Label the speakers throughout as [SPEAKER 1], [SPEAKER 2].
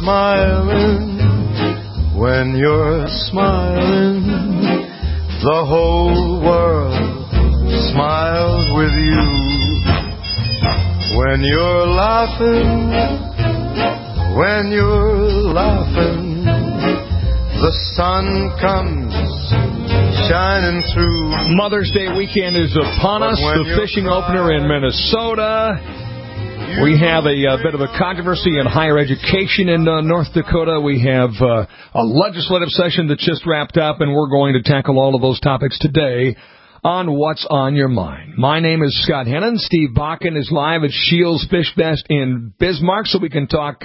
[SPEAKER 1] smiling, when you're smiling, the whole world smiles with you. When you're laughing, the sun comes shining through.
[SPEAKER 2] Mother's Day weekend is upon us. The fishing opener in Minnesota. We have a bit of a controversy in higher education in North Dakota. We have a legislative session that just wrapped up, and we're going to tackle all of those topics today on What's on Your Mind. My name is Scott Hennon. Steve Bakken is live at Shields Fish Fest in Bismarck, so we can talk,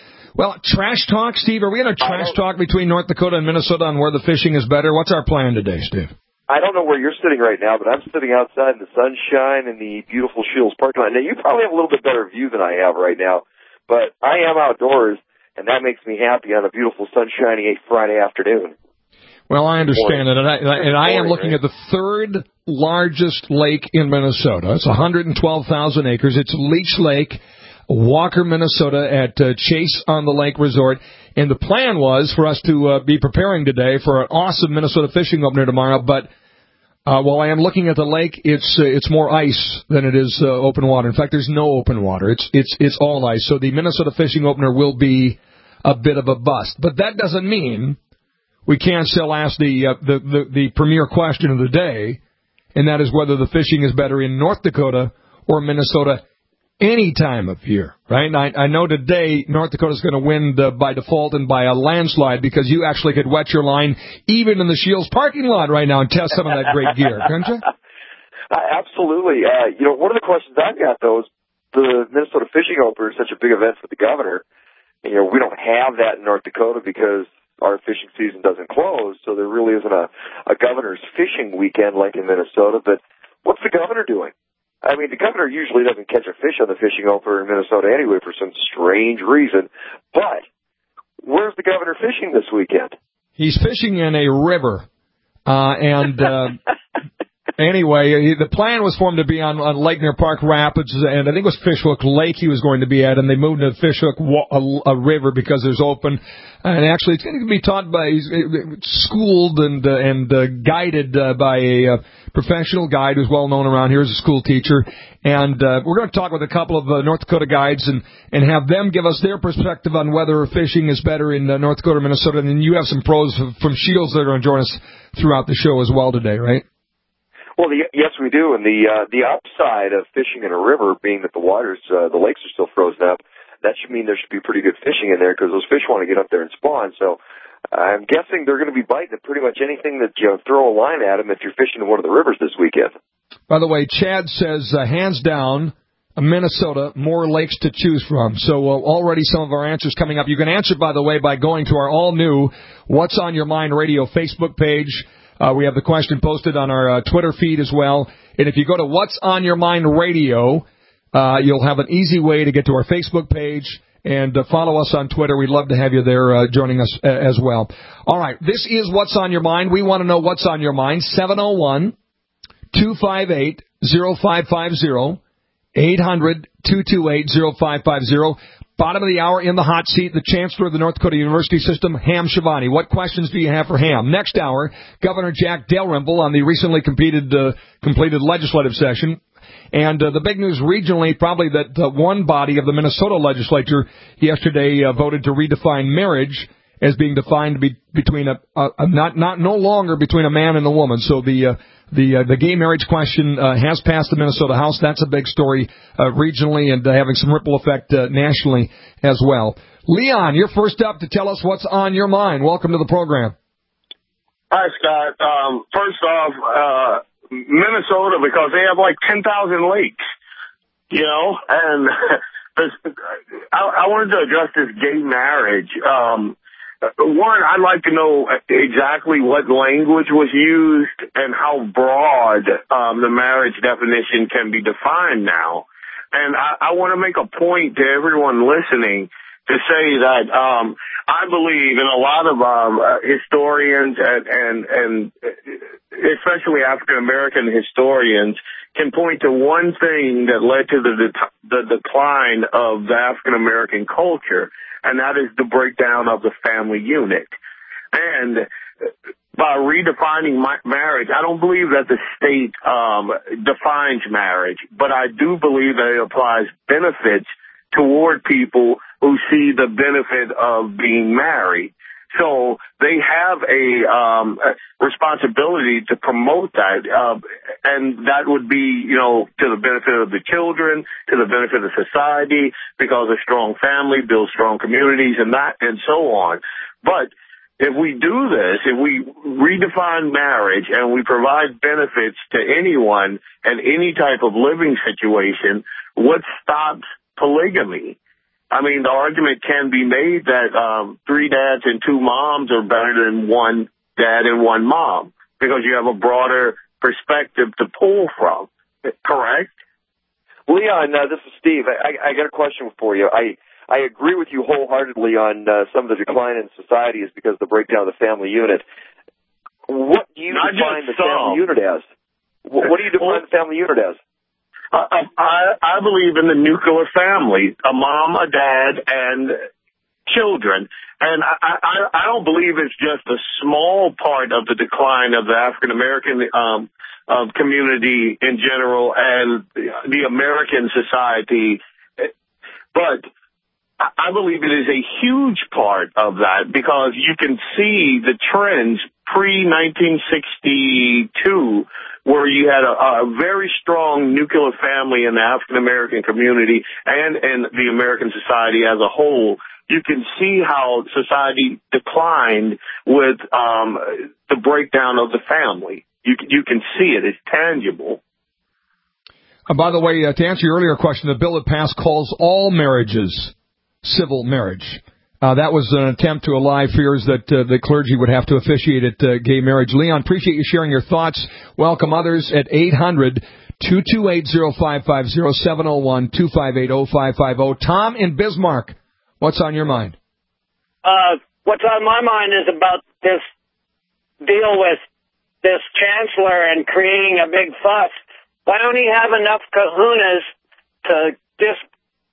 [SPEAKER 2] trash talk. Steve, are we going to trash talk between North Dakota and Minnesota on where the fishing is better? What's our plan today, Steve?
[SPEAKER 3] I don't know where you're sitting right now, but I'm sitting outside in the sunshine in the beautiful Shields parking lot. Now, you probably have a little bit better view than I have right now, but I am outdoors, and that makes me happy on a beautiful, sunshiny Friday afternoon.
[SPEAKER 2] Well, I understand that, and I am looking at the third largest lake in Minnesota. It's 112,000 acres. It's Leech Lake, Walker, Minnesota, at Chase on the Lake Resort. And the plan was for us to be preparing today for an awesome Minnesota fishing opener tomorrow. But while I am looking at the lake, it's more ice than it is open water. In fact, there's no open water. It's all ice. So the Minnesota fishing opener will be a bit of a bust. But that doesn't mean we can't still ask the premier question of the day, and that is whether the fishing is better in North Dakota or Minnesota any time of year, right? And I know today North Dakota's going to win by default and by a landslide because you actually could wet your line even in the Shields parking lot right now and test some of that great gear, couldn't you?
[SPEAKER 3] Absolutely. One of the questions I've got, though, is the Minnesota fishing opener is such a big event for the governor. And, we don't have that in North Dakota because our fishing season doesn't close, so there really isn't a governor's fishing weekend like in Minnesota. But what's the governor doing? I mean, the governor usually doesn't catch a fish on the fishing opener in Minnesota anyway for some strange reason. But where's the governor fishing this weekend?
[SPEAKER 2] He's fishing in a river. Anyway, the plan was for him to be on Lake near Park Rapids, and I think it was Fishhook Lake he was going to be at, and they moved to Fishhook a river because there's open. And actually, it's going to be taught by, schooled and guided by a professional guide who's well known around here as a school teacher. And we're going to talk with a couple of North Dakota guides and have them give us their perspective on whether fishing is better in North Dakota or Minnesota. And then you have some pros from Shields that are going to join us throughout the show as well today, right?
[SPEAKER 3] Well, yes, we do. And the upside of fishing in a river, being that the lakes are still frozen up, that should mean there should be pretty good fishing in there because those fish want to get up there and spawn. So I'm guessing they're going to be biting at pretty much anything that you throw a line at them if you're fishing in one of the rivers this weekend.
[SPEAKER 2] By the way, Chad says, hands down, Minnesota, more lakes to choose from. So already some of our answers coming up. You can answer, by the way, by going to our all-new What's on Your Mind Radio Facebook page. We have the question posted on our Twitter feed as well. And if you go to What's on Your Mind Radio, you'll have an easy way to get to our Facebook page and follow us on Twitter. We'd love to have you there joining us as well. All right, this is What's on Your Mind. We want to know what's on your mind. 701-258-0550, 800-228-0550. Bottom of the hour, in the hot seat, the Chancellor of the North Dakota University System, Ham Shivani. What questions do you have for Ham? Next hour, Governor Jack Dalrymple on the recently completed legislative session. And the big news regionally, probably that one body of the Minnesota legislature yesterday voted to redefine marriage as being defined between no longer between a man and a woman. So the gay marriage question has passed the Minnesota House. That's a big story regionally and having some ripple effect nationally as well. Leon, you're first up to tell us what's on your mind. Welcome to the program.
[SPEAKER 4] Hi, Scott. First off, Minnesota, because they have like 10,000 lakes, and I wanted to address this gay marriage. One, I'd like to know exactly what language was used and how broad the marriage definition can be defined now. And I want to make a point to everyone listening to say that I believe in a lot of historians and especially African American historians can point to one thing that led to the decline of the African American culture, and that is the breakdown of the family unit. And by redefining marriage, I don't believe that the state defines marriage, but I do believe that it applies benefits toward people who see the benefit of being married. So they have a responsibility to promote that, and that would be, to the benefit of the children, to the benefit of society, because a strong family builds strong communities, and so on. But if we do this, if we redefine marriage and we provide benefits to anyone and any type of living situation, what stops polygamy? I mean, the argument can be made that 3 dads and 2 moms are better than 1 dad and 1 mom because you have a broader perspective to pull from. Correct?
[SPEAKER 3] Leon, this is Steve. I got a question for you. I agree with you wholeheartedly on some of the decline in society is because of the breakdown of the family unit. What do you define the family unit as? What do you define the family unit as?
[SPEAKER 4] I believe in the nuclear family, a mom, a dad, and children. And I don't believe it's just a small part of the decline of the African-American community in general and the American society, but I believe it is a huge part of that because you can see the trends pre-1962 where you had a very strong nuclear family in the African-American community and in the American society as a whole. You can see how society declined with the breakdown of the family. You can see it. It's tangible.
[SPEAKER 2] By the way, to answer your earlier question, the bill that passed calls all marriages civil marriage. That was an attempt to allay fears that the clergy would have to officiate at gay marriage. Leon, appreciate you sharing your thoughts. Welcome others at 800-228-0550-701-258-0550. Tom in Bismarck, what's on your mind?
[SPEAKER 5] What's on my mind is about this deal with this chancellor and creating a big fuss. Why don't he have enough kahunas to just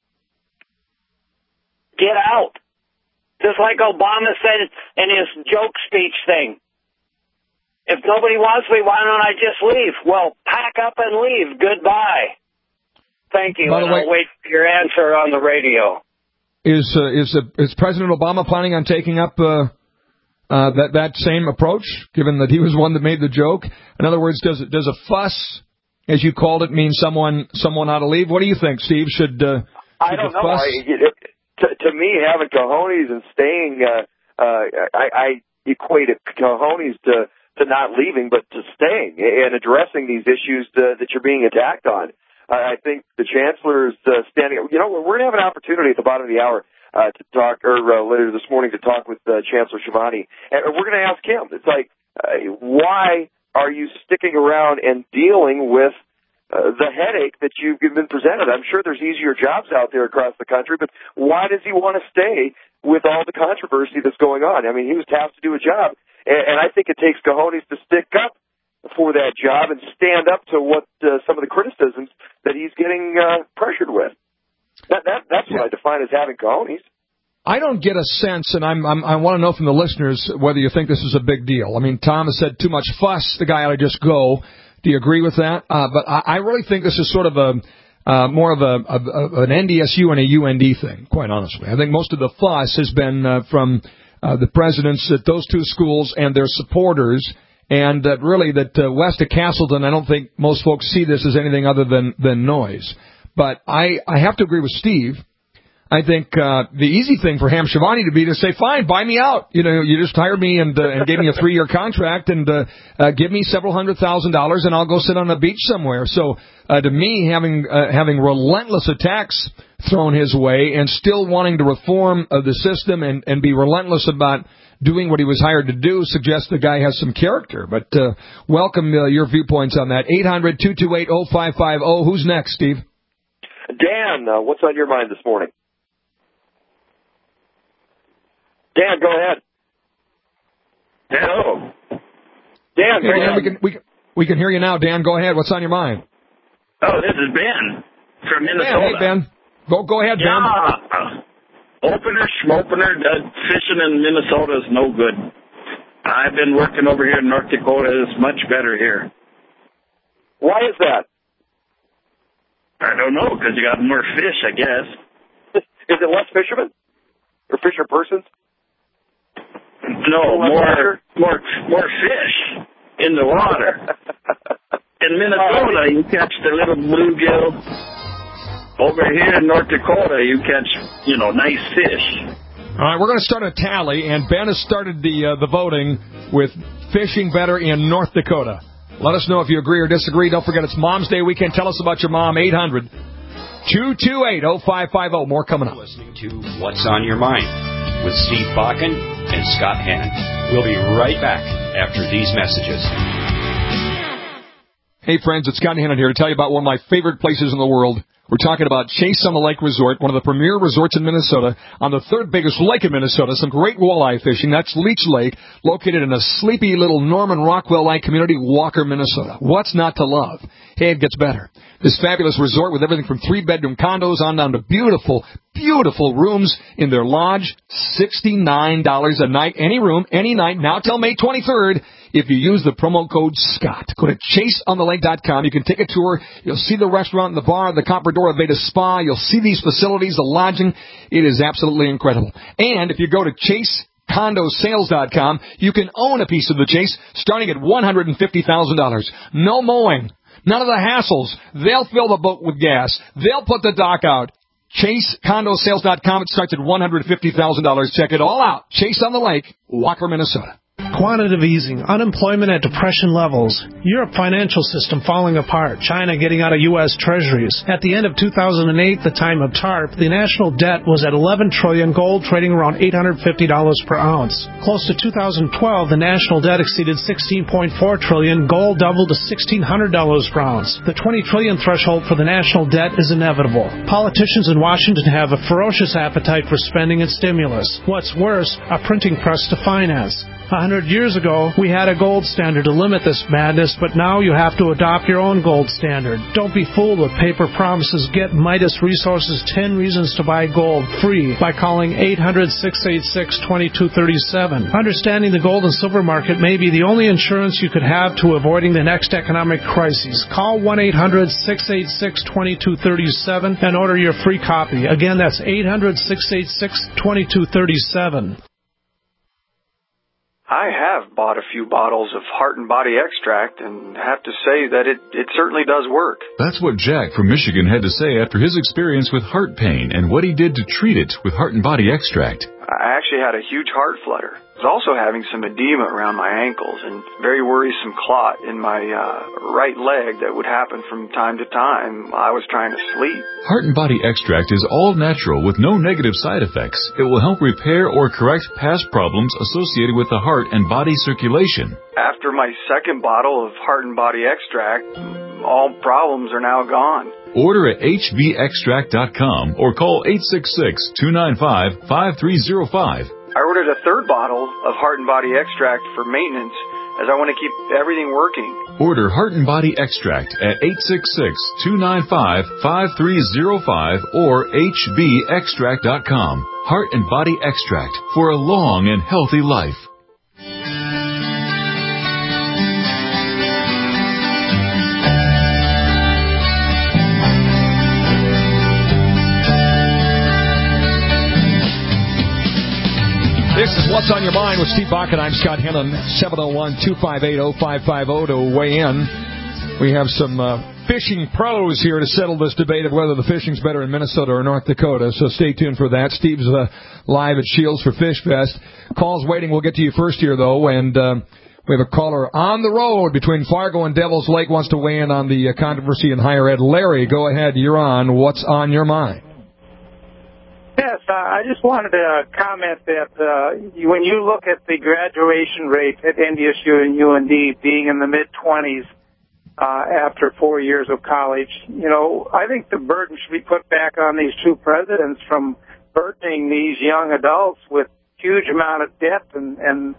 [SPEAKER 5] get out? Just like Obama said in his joke speech thing. If nobody wants me, why don't I just leave? Well, pack up and leave. Goodbye. Thank you, and I'll wait for your answer on the radio.
[SPEAKER 2] Is President Obama planning on taking up that same approach, given that he was one that made the joke? In other words, does a fuss, as you called it, mean someone ought to leave? What do you think, Steve?
[SPEAKER 3] I don't know. To me, having cojones and staying, I equate cojones to not leaving, but to staying and addressing these issues that you're being attacked on. I think the chancellor is standing. We're going to have an opportunity at the bottom of the hour to talk, or later this morning to talk with Chancellor Shivani, and we're going to ask him. It's like, why are you sticking around and dealing with the headache that you've been presented? I'm sure there's easier jobs out there across the country, but why does he want to stay with all the controversy that's going on? I mean, he was tasked to do a job, and I think it takes cojones to stick up for that job and stand up to what some of the criticisms that he's getting pressured with. That's what I define as having cojones.
[SPEAKER 2] I don't get a sense, and I want to know from the listeners whether you think this is a big deal. I mean, Tom has said too much fuss, the guy ought to just go. Do you agree with that? But I really think this is sort of more of an NDSU and a UND thing, quite honestly. I think most of the fuss has been from the presidents at those two schools and their supporters, and that west of Castleton, I don't think most folks see this as anything other than noise. But I have to agree with Steve. I think the easy thing for Ham Shivani to be to say, fine, buy me out. You just hired me and gave me a 3-year contract and give me several $100,000 and I'll go sit on a beach somewhere. So to me, having relentless attacks thrown his way and still wanting to reform the system and be relentless about doing what he was hired to do suggests the guy has some character. But welcome your viewpoints on that. 800-228-0550. Who's next, Steve?
[SPEAKER 3] Dan, what's on your mind this morning? Dan, go ahead.
[SPEAKER 4] Hello.
[SPEAKER 3] Dan,
[SPEAKER 2] we can hear you now. Dan, go ahead. What's on your mind?
[SPEAKER 6] Oh, this is Ben from Minnesota.
[SPEAKER 2] Hey, Ben. Go ahead, Ben.
[SPEAKER 6] Yeah. Opener, schmopener, fishing in Minnesota is no good. I've been working over here in North Dakota. It's much better here.
[SPEAKER 3] Why is that?
[SPEAKER 6] I don't know, because you got more fish, I guess.
[SPEAKER 3] Is it less fishermen? Or fisher persons?
[SPEAKER 6] No, more fish in the water. In Minnesota, you catch the little bluegill. Over here in North Dakota, you catch, nice fish.
[SPEAKER 2] All right, we're going to start a tally, and Ben has started the voting with fishing better in North Dakota. Let us know if you agree or disagree. Don't forget, it's Mom's Day weekend. Tell us about your mom, 800-228-0550. More coming up.
[SPEAKER 7] Listening to What's on Your Mind with Steve Bakken and Scott Hannon. We'll be right back after these messages.
[SPEAKER 2] Hey, friends, it's Scott Hannon here to tell you about one of my favorite places in the world. We're talking about Chase on the Lake Resort, one of the premier resorts in Minnesota, on the third biggest lake in Minnesota. Some great walleye fishing. That's Leech Lake, located in a sleepy little Norman Rockwell-like community, Walker, Minnesota. What's not to love? Hey, it gets better. This fabulous resort with everything from 3-bedroom condos on down to beautiful, beautiful rooms in their lodge. $69 a night, any room, any night, now till May 23rd. If you use the promo code SCOTT. Go to chaseonthelake.com. You can take a tour. You'll see the restaurant, the bar, the Comprador Aveda Spa. You'll see these facilities, the lodging. It is absolutely incredible. And if you go to ChaseCondoSales.com, you can own a piece of the Chase starting at $150,000. No mowing. None of the hassles. They'll fill the boat with gas. They'll put the dock out. ChaseCondoSales.com. It starts at $150,000. Check it all out. Chase on the Lake, Walker, Minnesota.
[SPEAKER 8] Quantitative easing, unemployment at depression levels, Europe financial system falling apart, China getting out of U.S. treasuries. At the end of 2008, the time of TARP, the national debt was at $11 trillion, gold trading around $850 per ounce. Close to 2012, the national debt exceeded $16.4 trillion, gold doubled to $1,600 per ounce. The $20 trillion threshold for the national debt is inevitable. Politicians in Washington have a ferocious appetite for spending and stimulus. What's worse, a printing press to finance. 100 years ago, we had a gold standard to limit this madness, but now you have to adopt your own gold standard. Don't be fooled with paper promises. Get Midas Resources 10 Reasons to Buy Gold free by calling 800-686-2237. Understanding the gold and silver market may be the only insurance you could have to avoiding the next economic crisis. Call 1-800-686-2237 and order your free copy. Again, that's 800-686-2237.
[SPEAKER 9] I have bought a few bottles of Heart and Body Extract and have to say that it certainly does work.
[SPEAKER 10] That's what Jack from Michigan had to say after his experience with heart pain and what he did to treat it with Heart and Body Extract.
[SPEAKER 9] I actually had a huge heart flutter. I was also having some edema around my ankles and very worrisome clot in my right leg that would happen from time to time. I was trying to sleep.
[SPEAKER 10] Heart and Body Extract is all natural with no negative side effects. It will help repair or correct past problems associated with the heart and body circulation.
[SPEAKER 9] After my second bottle of Heart and Body Extract, all problems are now gone.
[SPEAKER 10] Order at hvextract.com or call 866-295-5305.
[SPEAKER 9] I ordered a third bottle of Heart and Body Extract for maintenance as I want to keep everything working.
[SPEAKER 10] Order Heart and Body Extract at 866-295-5305 or hbextract.com. Heart and Body Extract for a long and healthy life.
[SPEAKER 2] This is What's on Your Mind with Steve Bakken. I'm Scott Hannon. 701-258-0550 to weigh in. We have some fishing pros here to settle this debate of whether the fishing's better in Minnesota or North Dakota, so stay tuned for that. Steve's live at Shields for Fish Fest. Calls waiting. We'll get to you first here, though, and we have a caller on the road between Fargo and Devil's Lake wants to weigh in on the controversy in higher ed. Larry, go ahead. You're on. What's on your mind?
[SPEAKER 11] Yes, I just wanted to comment that when you look at the graduation rate at NDSU and UND being in the mid-20s after 4 years of college, I think the burden should be put back on these two presidents from burdening these young adults with huge amount of debt and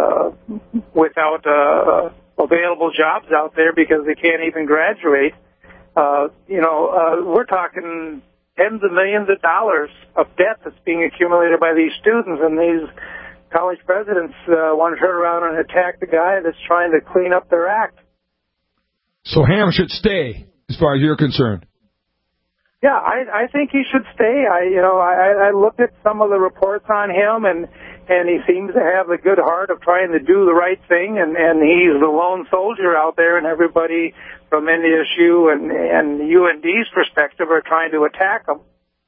[SPEAKER 11] without available jobs out there because they can't even graduate. We're talking tens of millions of dollars of debt that's being accumulated by these students, and these college presidents want to turn around and attack the guy that's trying to clean up their act.
[SPEAKER 2] So Ham should stay, as far as you're concerned.
[SPEAKER 11] Yeah, I think he should stay. I looked at some of the reports on him, and he seems to have the good heart of trying to do the right thing, and he's the lone soldier out there, and everybody from NDSU and UND's perspective are trying to attack him.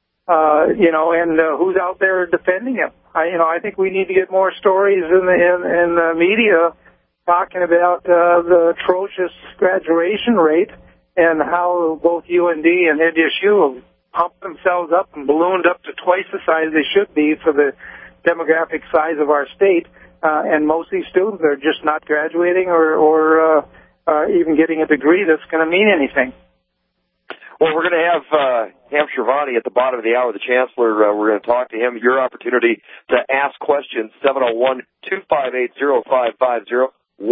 [SPEAKER 11] Who's out there defending him? I think we need to get more stories in the media talking about the atrocious graduation rate and how both UND and NDSU have pumped themselves up and ballooned up to twice the size they should be for the demographic size of our state. And most of these students are just not graduating or even getting a degree that's going to mean anything.
[SPEAKER 3] Well, we're going to have Ham Shirvani at the bottom of the hour, the Chancellor. We're going to talk to him. Your opportunity to ask questions, 701-258-0550,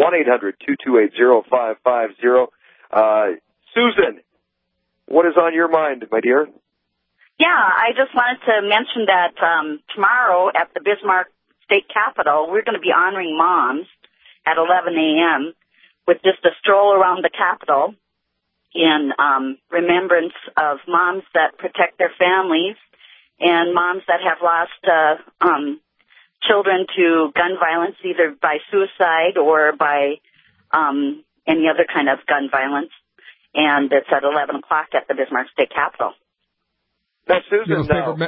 [SPEAKER 3] 1-800-228-0550. Susan, what is on your mind, my dear?
[SPEAKER 12] Yeah, I just wanted to mention that tomorrow at the Bismarck State Capitol, we're going to be honoring moms at 11 a.m. with just a stroll around the Capitol in remembrance of moms that protect their families and moms that have lost children to gun violence, either by suicide or by any other kind of gun violence. And it's at 11 o'clock at the Bismarck State Capitol.
[SPEAKER 3] Now, Susan,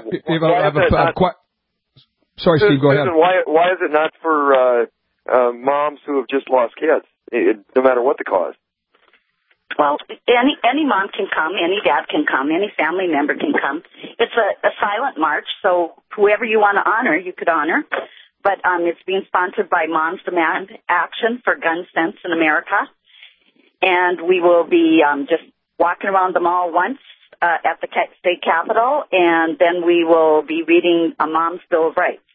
[SPEAKER 2] sorry, Steve, go ahead.
[SPEAKER 3] Why is it not for moms who have just lost kids, no matter what the cause?
[SPEAKER 12] Well, any mom can come, any dad can come, any family member can come. It's a silent march, so whoever you want to honor, you could honor. But it's being sponsored by Moms Demand Action for Gun Sense in America. And we will be just walking around the mall once at the state capitol, and then we will be reading a Mom's Bill of Rights.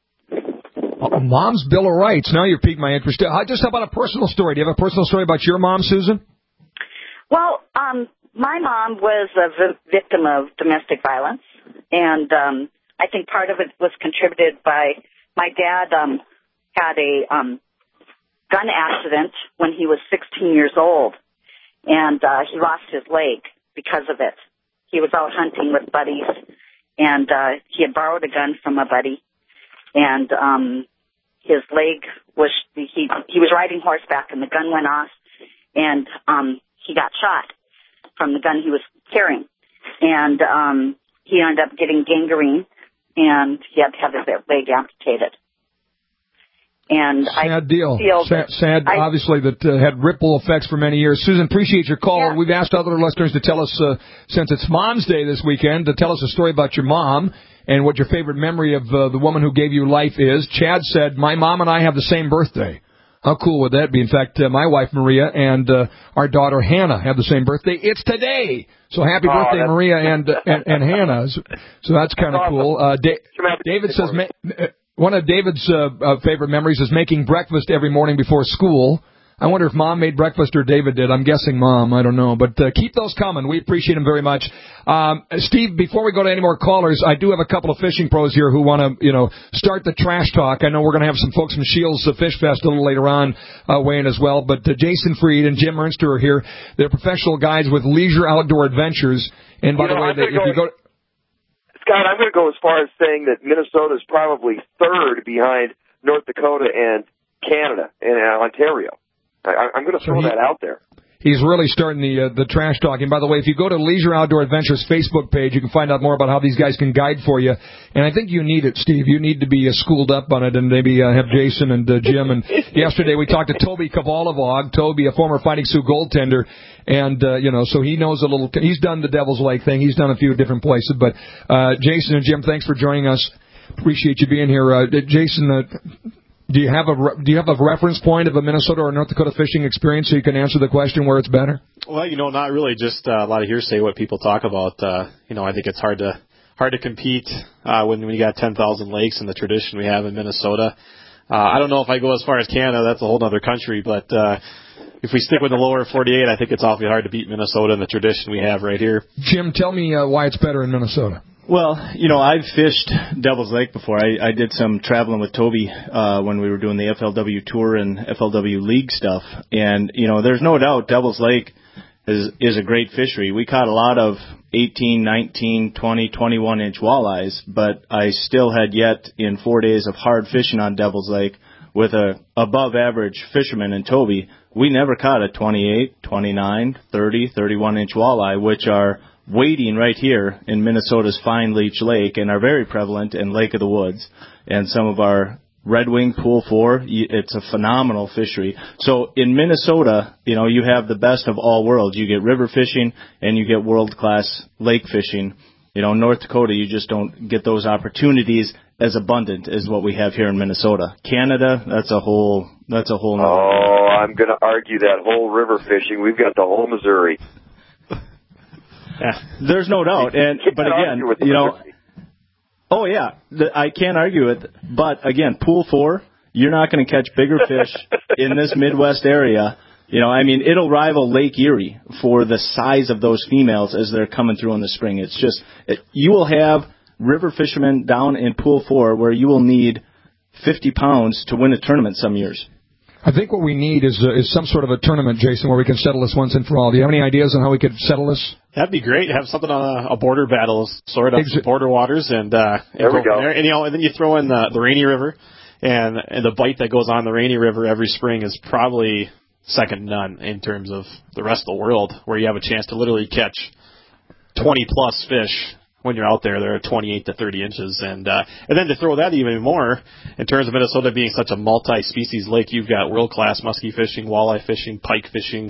[SPEAKER 2] Mom's Bill of Rights. Now you're piqued my interest. Just how about a personal story? Do you have a personal story about your mom, Susan?
[SPEAKER 12] Well, my mom was a victim of domestic violence, and I think part of it was contributed by my dad had a gun accident when he was 16 years old, and he lost his leg because of it. He was out hunting with buddies, and he had borrowed a gun from a buddy, and his leg was, he was riding horseback, and the gun went off, and he got shot from the gun he was carrying, and he ended up getting gangrene, and he had to have his leg amputated. And
[SPEAKER 2] sad deal. Sad, obviously, that had ripple effects for many years. Susan, appreciate your call. Yeah. We've asked other listeners to tell us, since it's Mom's Day this weekend, to tell us a story about your mom and what your favorite memory of the woman who gave you life is. Chad said, my mom and I have the same birthday. How cool would that be? In fact, my wife, Maria, and our daughter, Hannah, have the same birthday. It's today. So happy birthday, Maria and Hannah. So that's kind of cool. David says... One of David's favorite memories is making breakfast every morning before school. I wonder if Mom made breakfast or David did. I'm guessing Mom. I don't know. But keep those coming. We appreciate them very much. Steve, before we go to any more callers, I do have a couple of fishing pros here who want to, start the trash talk. I know we're going to have some folks from Shields Fish Fest a little later on weigh in as well. But Jason Freed and Jim Ernster are here. They're professional guides with Leisure Outdoor Adventures. And by the way, if you go...
[SPEAKER 3] Scott, I'm going to go as far as saying that Minnesota is probably third behind North Dakota and Canada and Ontario. I'm going to throw that out there.
[SPEAKER 2] He's really starting the trash talking. By the way, if you go to Leisure Outdoor Adventures Facebook page, you can find out more about how these guys can guide for you. And I think you need it, Steve. You need to be schooled up on it, and maybe have Jason and Jim. And yesterday we talked to Toby Kavalavog, Toby, a former Fighting Sioux goaltender. And, so he knows a little. He's done the Devil's Lake thing. He's done a few different places. But Jason and Jim, thanks for joining us. Appreciate you being here. Jason, do you have a reference point of a Minnesota or North Dakota fishing experience so you can answer the question where it's better?
[SPEAKER 13] Well, not really. Just a lot of hearsay what people talk about. I think it's hard to compete when you got 10,000 lakes and the tradition we have in Minnesota. I don't know if I go as far as Canada. That's a whole other country. But if we stick with the lower 48, I think it's awfully hard to beat Minnesota and the tradition we have right here.
[SPEAKER 2] Jim, tell me why it's better in Minnesota.
[SPEAKER 14] Well, I've fished Devil's Lake before. I did some traveling with Toby when we were doing the FLW Tour and FLW League stuff. And, there's no doubt Devil's Lake is a great fishery. We caught a lot of 18, 19, 20, 21-inch walleyes, but I still had yet in 4 days of hard fishing on Devil's Lake with a above-average fisherman in Toby, we never caught a 28, 29, 30, 31-inch walleye, which are waiting right here in Minnesota's Fine Leech Lake and are very prevalent in Lake of the Woods. And some of our Red Wing Pool 4, it's a phenomenal fishery. So in Minnesota, you have the best of all worlds. You get river fishing and you get world-class lake fishing. North Dakota, you just don't get those opportunities as abundant as what we have here in Minnesota. Canada, that's a whole nother.
[SPEAKER 3] Oh, I'm going to argue that whole river fishing. We've got the whole Missouri.
[SPEAKER 14] Yeah, there's no doubt. But again, oh yeah, I can't argue it. But again, Pool 4, you're not going to catch bigger fish in this Midwest area. It'll rival Lake Erie for the size of those females as they're coming through in the spring. It's just, you will have river fishermen down in Pool 4 where you will need 50 pounds to win a tournament some years.
[SPEAKER 2] I think what we need is some sort of a tournament, Jason, where we can settle this once and for all. Do you have any ideas on how we could settle this?
[SPEAKER 13] That'd be great. Have something on a border battle, sort of border waters, and there we go. And then you throw in the Rainy River, and the bite that goes on the Rainy River every spring is probably second to none in terms of the rest of the world, where you have a chance to literally catch 20-plus fish when you're out there. They're 28 to 30 inches. And then to throw that even more, in terms of Minnesota being such a multi-species lake, you've got world-class muskie fishing, walleye fishing, pike fishing,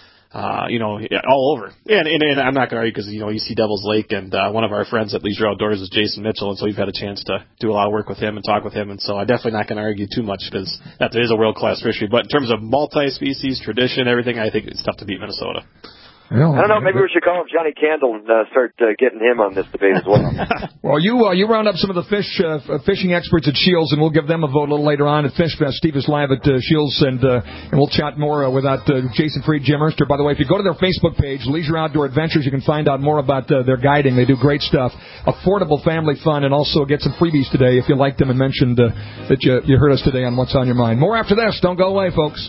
[SPEAKER 13] all over. And I'm not going to argue because, you see Devil's Lake, and one of our friends at Leisure Outdoors is Jason Mitchell, and so we've had a chance to do a lot of work with him and talk with him, and so I'm definitely not going to argue too much because that is a world-class fishery. But in terms of multi-species, tradition, everything, I think it's tough to beat Minnesota.
[SPEAKER 3] I don't know. Maybe we should call him Johnny Candle and start getting him on this debate as well.
[SPEAKER 2] Well, you round up some of the fishing experts at Shields, and we'll give them a vote a little later on at Fish Fest. Steve is live at Shields, and we'll chat more with Jason Freed, Jim Erster. By the way, if you go to their Facebook page, Leisure Outdoor Adventures, you can find out more about their guiding. They do great stuff, affordable family fun, and also get some freebies today if you liked them and mentioned that you heard us today on What's on Your Mind. More after this. Don't go away, folks.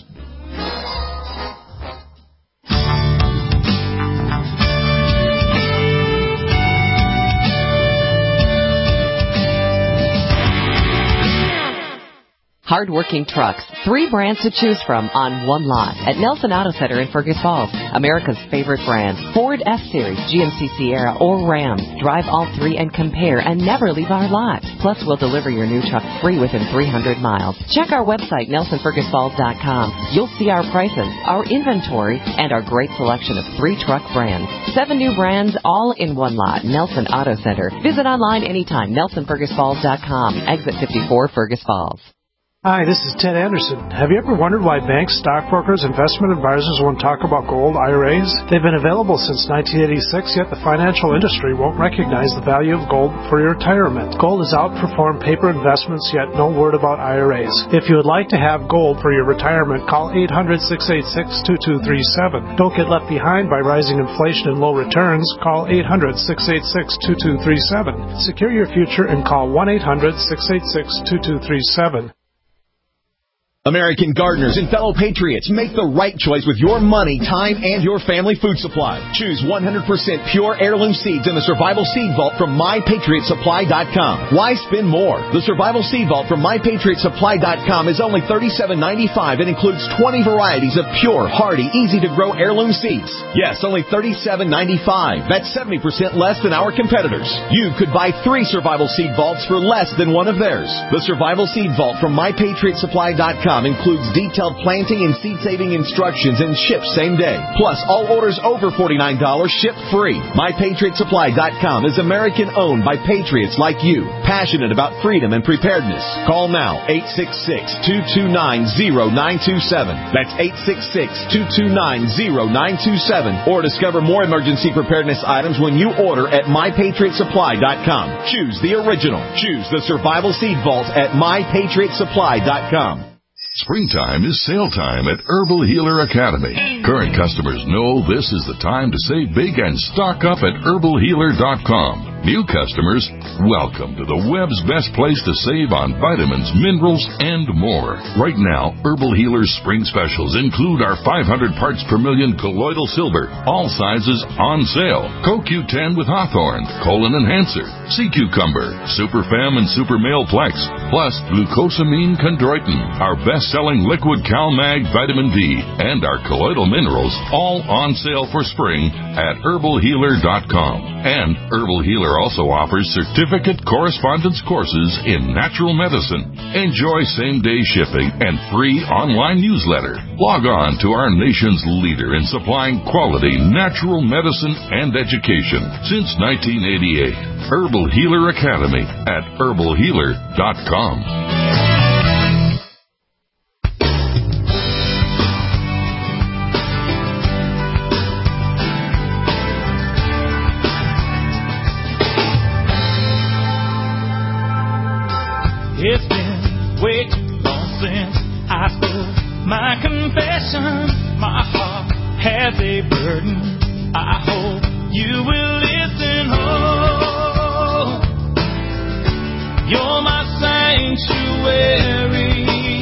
[SPEAKER 15] Hard-working trucks, 3 brands to choose from on one lot at Nelson Auto Center in Fergus Falls. America's favorite brands, Ford F-Series, GMC Sierra, or Ram. Drive all 3 and compare and never leave our lot. Plus, we'll deliver your new truck free within 300 miles. Check our website, NelsonFergusFalls.com. You'll see our prices, our inventory, and our great selection of 3 truck brands. 7 new brands, all in one lot, Nelson Auto Center. Visit online anytime, NelsonFergusFalls.com. Exit 54, Fergus Falls.
[SPEAKER 8] Hi, this is Ted Anderson. Have you ever wondered why banks, stockbrokers, investment advisors won't talk about gold IRAs? They've been available since 1986, yet the financial industry won't recognize the value of gold for your retirement. Gold has outperformed paper investments, yet no word about IRAs. If you would like to have gold for your retirement, call 800-686-2237. Don't get left behind by rising inflation and low returns. Call 800-686-2237. Secure your future and call 1-800-686-2237.
[SPEAKER 16] American gardeners and fellow patriots, make the right choice with your money, time, and your family food supply. Choose 100% pure heirloom seeds in the Survival Seed Vault from MyPatriotSupply.com. Why spend more? The Survival Seed Vault from MyPatriotSupply.com is only $37.95 and includes 20 varieties of pure, hardy, easy-to-grow heirloom seeds. Yes, only $37.95. That's 70% less than our competitors. You could buy 3 Survival Seed Vaults for less than one of theirs. The Survival Seed Vault from MyPatriotSupply.com includes detailed planting and seed-saving instructions and ships same day. Plus, all orders over $49 ship free. MyPatriotSupply.com is American-owned by patriots like you, passionate about freedom and preparedness. Call now, 866-229-0927. That's 866-229-0927. Or discover more emergency preparedness items when you order at MyPatriotSupply.com. Choose the original. Choose the Survival Seed Vault at MyPatriotSupply.com.
[SPEAKER 17] Springtime is sale time at Herbal Healer Academy. Current customers know this is the time to save big and stock up at herbalhealer.com. New customers, welcome to the web's best place to save on vitamins, minerals, and more. Right now, Herbal Healer's spring specials include our 500 parts per million colloidal silver, all sizes on sale, CoQ10 with Hawthorne, Colon Enhancer, Sea Cucumber, Super Fem and Super Male Plex, plus glucosamine chondroitin, our best-selling liquid CalMag vitamin D, and our colloidal minerals, all on sale for spring at herbalhealer.com. And Herbal Healer also offers certificate correspondence courses in natural medicine. Enjoy same-day shipping and free online newsletter. Log on to our nation's leader in supplying quality natural medicine and education since 1988. Herbal Healer Academy at herbalhealer.com.
[SPEAKER 18] It's been way too long since I spoke my confession. My heart has a burden. I hope you will listen. Oh, you're my sanctuary.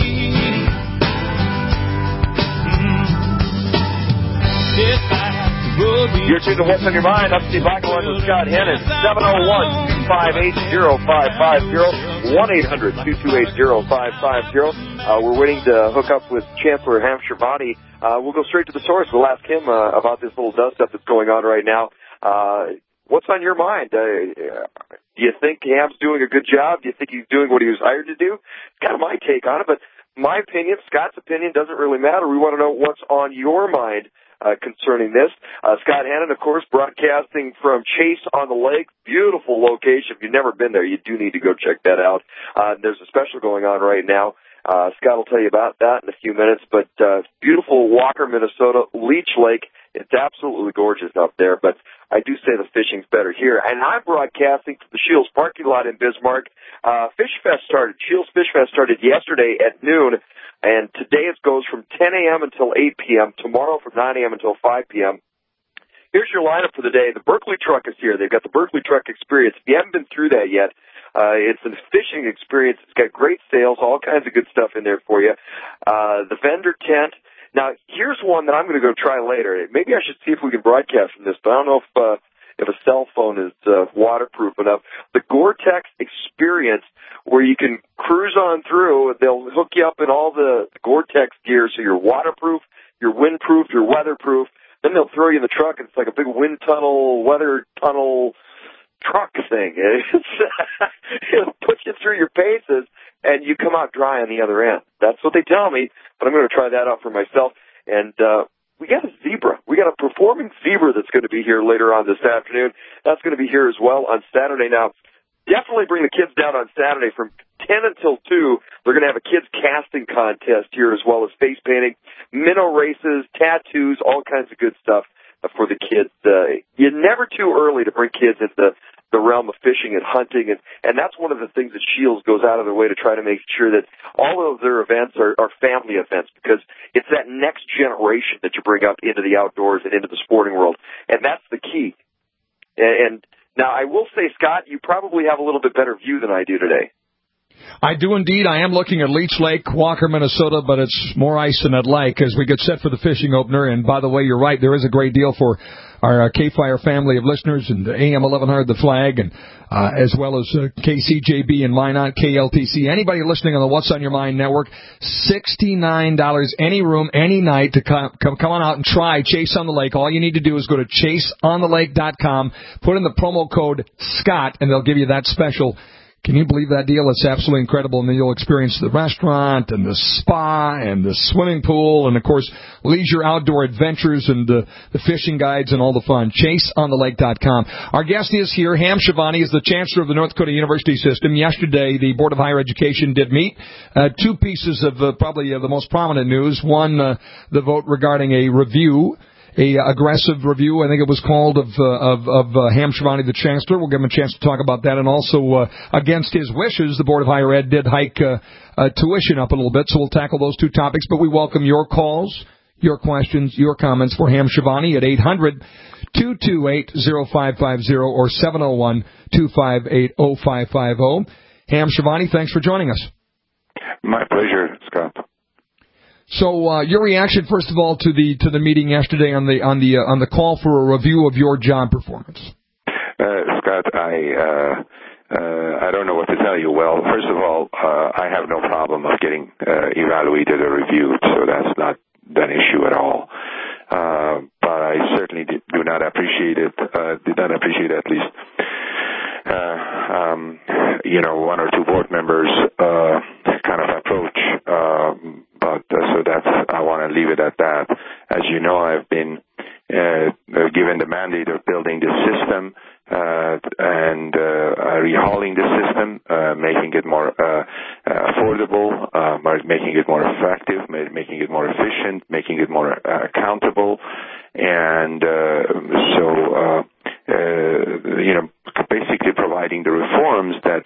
[SPEAKER 3] You're tuned to What's on Your Mind. I'm Steve Bachman with Scott Hennon. 701-258-0550, 1-800-228-0550. We're waiting to hook up with Chancellor Ham Shivani. We'll go straight to the source. We'll ask him about this little dust-up that's going on right now. What's on your mind? Do you think Ham's doing a good job? Do you think he's doing what he was hired to do? It's kind of my take on it, but my opinion, Scott's opinion, doesn't really matter. We want to know what's on your mind concerning this. Scott Hannon, of course, broadcasting from Chase on the Lake. Beautiful location. If you've never been there, you do need to go check that out. There's a special going on right now. Scott will tell you about that in a few minutes. But beautiful Walker, Minnesota, Leech Lake. It's absolutely gorgeous up there. But I do say the fishing's better here. And I'm broadcasting from the Shields parking lot in Bismarck. Fish Fest started. Shields Fish Fest started yesterday at noon. And today it goes from 10 a.m. until 8 p.m., tomorrow from 9 a.m. until 5 p.m. Here's your lineup for the day. The Berkeley Truck is here. They've got the Berkeley Truck Experience. If you haven't been through that yet, it's a fishing experience. It's got great sales, all kinds of good stuff in there for you. The vendor tent. Now, here's one that I'm going to go try later. Maybe I should see if we can broadcast from this, but I don't know if a cell phone is waterproof enough. The Gore-Tex Experience, where you can cruise on through. They'll hook you up in all the Gore-Tex gear, so you're waterproof, you're windproof, you're weatherproof. Then they'll throw you in the truck, and it's like a big wind tunnel, weather tunnel truck thing. It'll put you through your paces, and you come out dry on the other end. That's what they tell me, but I'm going to try that out for myself. And we got a zebra. We got a performing zebra that's going to be here later on this afternoon. That's going to be here as well on Saturday. Now, definitely bring the kids down on Saturday from 10 until 2. They're going to have a kids casting contest here as well as face painting, minnow races, tattoos, all kinds of good stuff for the kids. You're never too early to bring kids into the realm of fishing and hunting, and that's one of the things that Shields goes out of their way to try to make sure that all of their events are family events, because it's that next generation that you bring up into the outdoors and into the sporting world, and that's the key. And now, I will say, Scott, you probably have a little bit better view than I do today.
[SPEAKER 2] I do indeed. I am looking at Leech Lake, Walker, Minnesota, but it's more ice than I'd like as we get set for the fishing opener. And by the way, you're right, there is a great deal for our K-Fire family of listeners and AM 1100 The Flag, and as well as KCJB in Minot, KLTC. Anybody listening on the What's on Your Mind network, $69 any room, any night to come on out and try Chase on the Lake. All you need to do is go to chaseonthelake.com, put in the promo code SCOTT, and they'll give you that special. Can you believe that deal? It's absolutely incredible. And then you'll experience the restaurant and the spa and the swimming pool and, of course, leisure outdoor adventures and the fishing guides and all the fun. ChaseOnTheLake.com. Our guest is here. Ham Shivani is the Chancellor of the North Dakota University System. Yesterday, the Board of Higher Education did meet. Two pieces of probably the most prominent news. One, the vote regarding a review aggressive review, I think it was called, of Ham Shivani, the Chancellor. We'll give him a chance to talk about that. And also, against his wishes, the Board of Higher Ed did hike tuition up a little bit, so we'll tackle those two topics. But we welcome your calls, your questions, your comments for Ham Shivani at 800-228-0550 or 701-258-0550. Ham Shivani, thanks for joining us.
[SPEAKER 19] My pleasure, Scott.
[SPEAKER 2] So your reaction, first of all, to the meeting yesterday on the call for a review of your job performance.
[SPEAKER 19] Scott, I don't know what to tell you. Well, first of all, I have no problem of getting evaluated or reviewed, so that's not an issue at all. But I certainly do not appreciate it. Did not appreciate at least one or two board members kind of approach. But so I want to leave it at that. As you know, I've been given the mandate of building the system and rehauling the system, making it more affordable, making it more effective, making it more efficient, making it more accountable, and basically providing the reforms that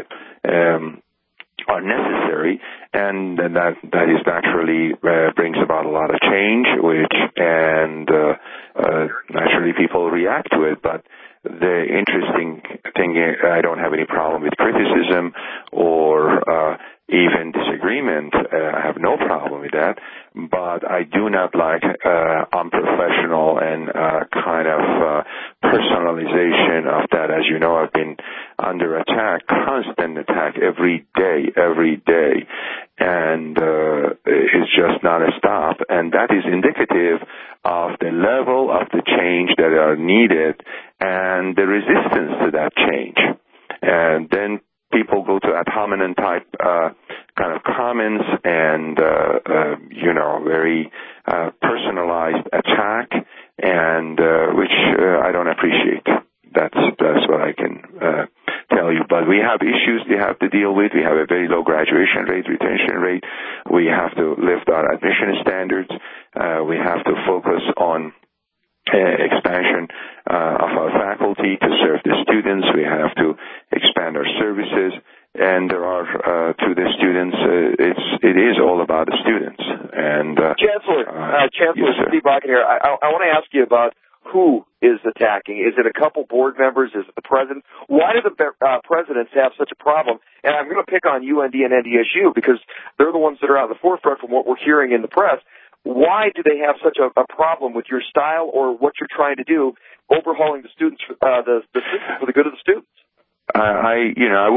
[SPEAKER 19] are necessary, and that is naturally brings about a lot of change, and naturally people react to it. But the interesting thing, I don't have any problem with criticism or even disagreement. I have no problem with that. But I do not like unprofessional and kind of personalization of that. As you know, I've been under attack, constant attack every day, and it's just not a stop. And that is indicative of the level of the change that are needed and the resistance to that change. And then people go to ad hominem type kind of comments and very personalized attack, and which I don't appreciate. That's what I can tell you. But we have issues we have to deal with. We have a very low graduation rate, retention rate. We have to lift our admission standards. We have to focus on expansion of our faculty to serve the students. We have to expand our services, and there are to the students. It is all about the students. And
[SPEAKER 3] Chancellor,
[SPEAKER 19] yes,
[SPEAKER 3] Steve Bakken here. I want to ask you about who is attacking. Is it a couple board members? Is it the president? Why do the presidents have such a problem? And I'm going to pick on UND and NDSU because they're the ones that are out in the forefront from what we're hearing in the press. Why do they have such a problem with your style or what you're trying to do, overhauling the students, the system for the good of the students?
[SPEAKER 19] I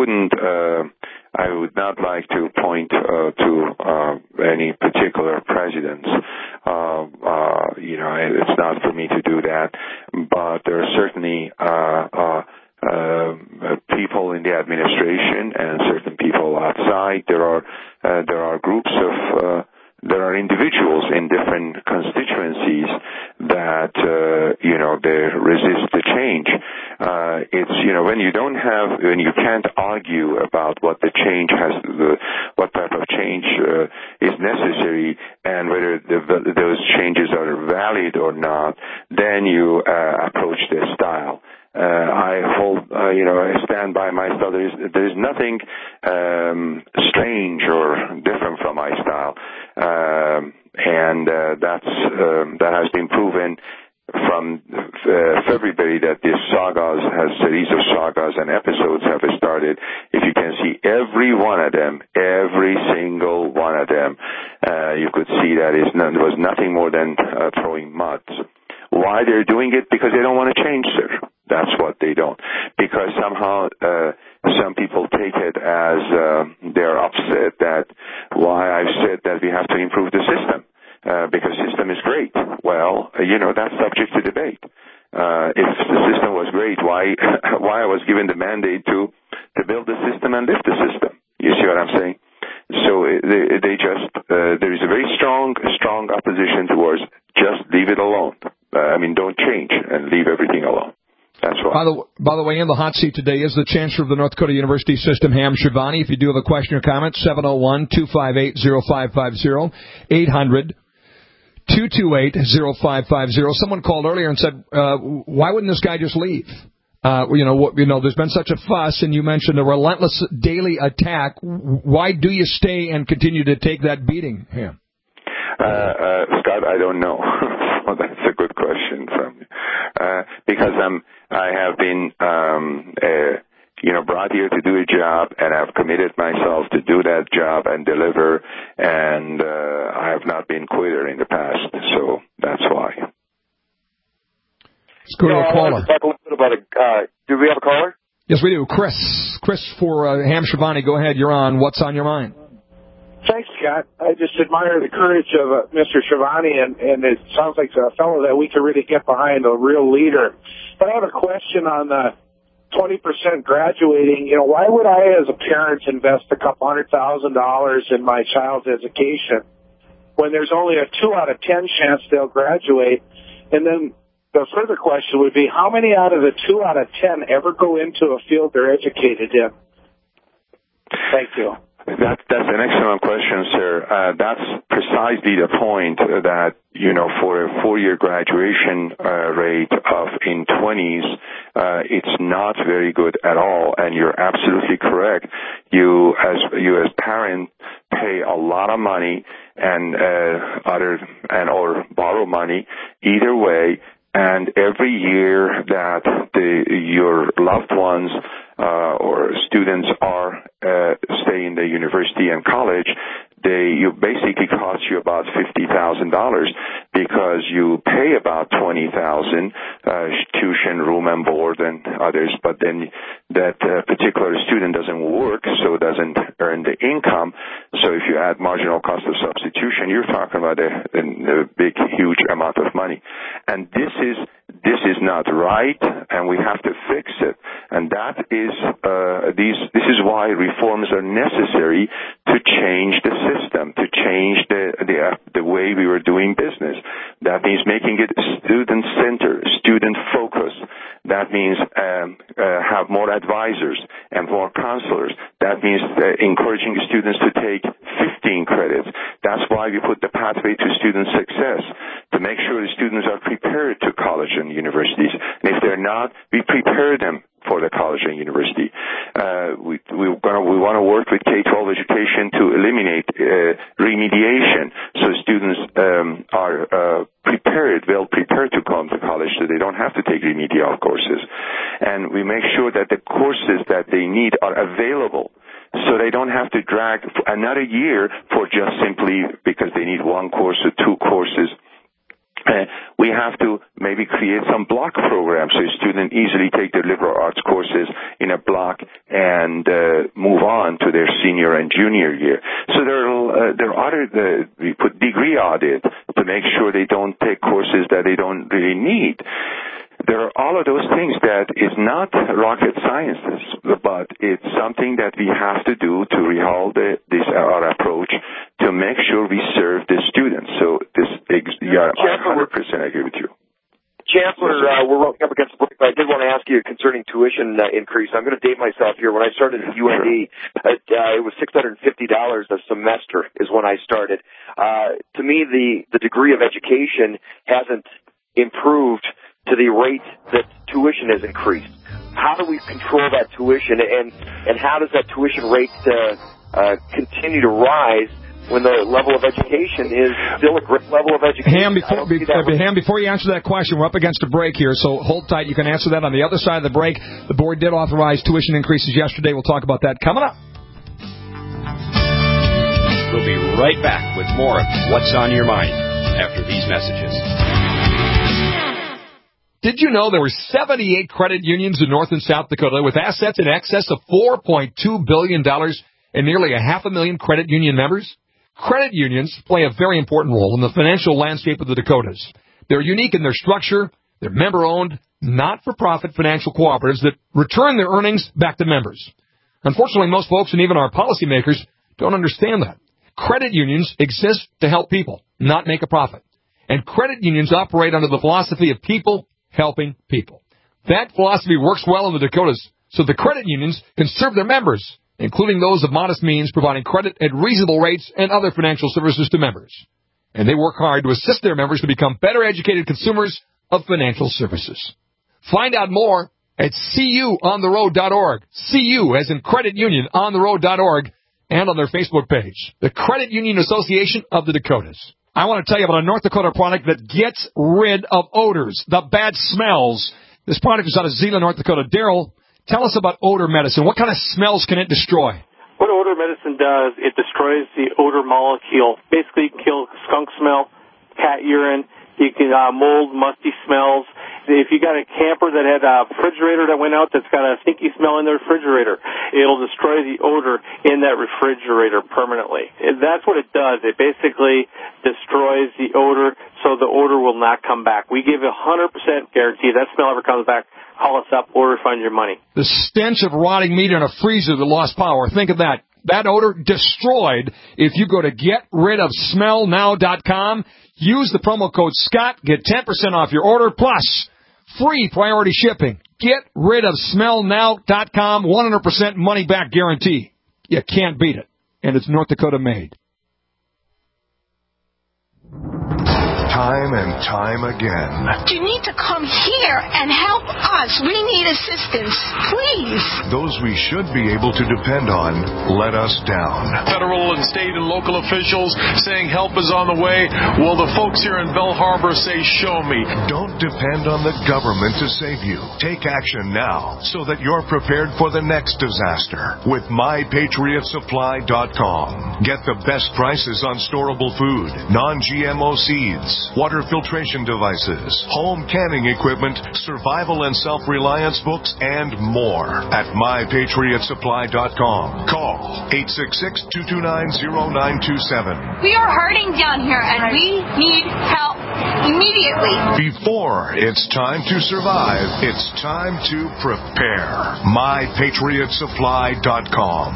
[SPEAKER 19] would not like to point to any particular presidents. It's not for me to do that. But there are certainly people in the administration and certain people outside. There are groups of there are individuals in different constituencies that they resist the change. It's when you can't argue about what the change what type of change is necessary and whether those changes are valid or not, then you approach their style. I stand by my style. There is nothing strange or different from my style, and that has been proven from February that this series of sagas and episodes have started. If you can see every one of them, every single one of them, you could see that it was nothing more than throwing mud. Why they're doing it? Because they don't want to change, sir. That's what they don't. Because somehow some people take it as they're upset that why I've said that we have to improve the system. Because system is great. Well, that's subject to debate. If the system was great, why I was given the mandate to build the system and lift the system? You see what I'm saying? So they just there is a very strong opposition towards just leave it alone. Don't change and leave everything alone. That's why.
[SPEAKER 2] By the way, in the hot seat today is the Chancellor of the North Dakota University System, Ham Shivani. If you do have a question or comment, 701-258-0550, 228-0550. Someone called earlier and said, why wouldn't this guy just leave? There's been such a fuss, and you mentioned a relentless daily attack. Why do you stay and continue to take that beating? Yeah.
[SPEAKER 19] Scott, I don't know. Well, that's a good question from you. Because I have been, brought here to do a job, and I've committed myself to do that job and deliver, and I have not been quitter in the past, so that's why.
[SPEAKER 2] Let's go to a caller.
[SPEAKER 3] I wanted to talk a little bit about do we have a caller?
[SPEAKER 2] Yes, we do. Chris for Ham Shivani, go ahead. You're on. What's on your mind?
[SPEAKER 11] Thanks, Scott. I just admire the courage of Mr. Shivani, and it sounds like a fellow that we can really get behind, a real leader. But I have a question on the 20% graduating. Why would I, as a parent, invest a couple $100,000 in my child's education when there's only a 2 out of 10 chance they'll graduate? And then the further question would be, how many out of the 2 out of 10 ever go into a field they're educated in? Thank you.
[SPEAKER 19] That's an excellent question, sir. That's precisely the point that, for a 4-year graduation rate in 20s, it's not very good at all, and you're absolutely correct. You as parents pay a lot of money or borrow money either way. And every year that your loved ones or students are stay in the university and college, you basically cost you about $50,000 because you pay about $20,000 tuition, room and board, and others. But then that particular student doesn't work, so doesn't earn the income. So if you add marginal cost of substitution, you're talking about a big, huge amount of money. And this is not right, and we have to fix it. And that is this is why reforms are necessary to change the system, to change the way we were doing business. That means making it student-centered, student-focused. That means have more advisors and more counselors. That means encouraging students to take 15 credits. That's why we put the pathway to student success, to make sure the students are prepared to college and universities. And if they're not, we prepare them for the college and university. We want to work with K-12 education to eliminate remediation, so students are well prepared to come to college, so they don't have to take remedial courses. And we make sure that the courses that they need are available, so they don't have to drag another year for just simply because they need 1 course or 2 courses. We have to maybe create some block programs so students easily take their liberal arts courses in a block and move on to their senior and junior year. So there are other we put degree audit to make sure they don't take courses that they don't really need. There are all of those things that is not rocket science, but it's something that we have to do to rehaul our approach to make sure we serve the students. So I 100% agree with you.
[SPEAKER 3] Chancellor, we're running up against the break, but I did want to ask you concerning tuition increase. I'm going to date myself here. When I started at UND, it was $650 a semester is when I started. To me, the degree of education hasn't improved to the rate that tuition has increased. How do we control that tuition, and how does that tuition rate continue to rise when the level of education is still a great level of education?
[SPEAKER 2] Ham, before you answer that question, we're up against a break here, so hold tight. You can answer that on the other side of the break. The board did authorize tuition increases yesterday. We'll talk about that coming up.
[SPEAKER 7] We'll be right back with more of What's on Your Mind after these messages.
[SPEAKER 2] Did you know there were 78 credit unions in North and South Dakota with assets in excess of $4.2 billion and nearly 500,000 credit union members? Credit unions play a very important role in the financial landscape of the Dakotas. They're unique in their structure. They're member-owned, not-for-profit financial cooperatives that return their earnings back to members. Unfortunately, most folks and even our policymakers don't understand that. Credit unions exist to help people, not make a profit. And credit unions operate under the philosophy of people helping people. That philosophy works well in the Dakotas, so the credit unions can serve their members, including those of modest means, providing credit at reasonable rates and other financial services to members. and they work hard to assist their members to become better educated consumers of financial services. Find out more at cuontheroad.org. CU as in credit union ontheroad.org, and on their Facebook page, the Credit Union Association of the Dakotas. I want to tell you about a North Dakota product that gets rid of odors, the bad smells. This product is out of Zeeland, North Dakota. Daryl, tell us about odor medicine. What kind of smells can it destroy?
[SPEAKER 20] What odor medicine does, it destroys the odor molecule. Basically, you can kill skunk smell, cat urine. You can mold, musty smells. If you got a camper that had a refrigerator that went out that's got a stinky smell in the refrigerator, it'll destroy the odor in that refrigerator permanently. That's what it does. It basically destroys the odor so the odor will not come back. We give a 100% guarantee. If that smell ever comes back, call us up or refund your money.
[SPEAKER 2] The stench of rotting meat in a freezer that lost power. Think of that. That odor destroyed. If you go to getridofsmellnow.com, use the promo code Scott, get 10% off your order, plus free priority shipping. Getridofsmellnow.com, 100% money back guarantee. You can't beat it. And it's North Dakota made.
[SPEAKER 1] Time and time again.
[SPEAKER 21] You need to come here and help us. We need assistance, please.
[SPEAKER 1] Those we should be able to depend on let us down.
[SPEAKER 22] Federal and state and local officials saying help is on the way. Well, the folks here in Bell Harbor say, show me.
[SPEAKER 1] Don't depend on the government to save you. Take action now so that you're prepared for the next disaster with MyPatriotSupply.com. Get the best prices on storable food, non-GMO seeds, water filtration devices, home canning equipment, survival and self-reliance books, and more at MyPatriotSupply.com. Call 866-229-0927.
[SPEAKER 21] We are hurting down here, and we need help immediately.
[SPEAKER 1] Before it's time to survive, it's time to prepare. MyPatriotSupply.com.